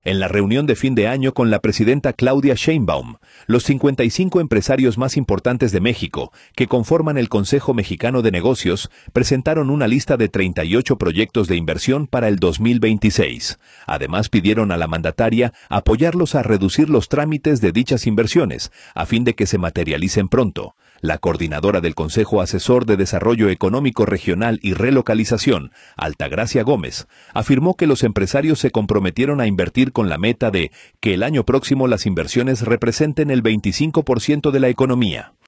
En la reunión de fin de año con la presidenta Claudia Sheinbaum, los 55 empresarios más importantes de México, que conforman el Consejo Mexicano de Negocios, presentaron una lista de 38 proyectos de inversión para el 2026. Además, pidieron a la mandataria apoyarlos a reducir los trámites de dichas inversiones, a fin de que se materialicen pronto. La coordinadora del Consejo Asesor de Desarrollo Económico Regional y Relocalización, Altagracia Gómez, afirmó que los empresarios se comprometieron a invertir con la meta de que el año próximo las inversiones representen el 25% de la economía.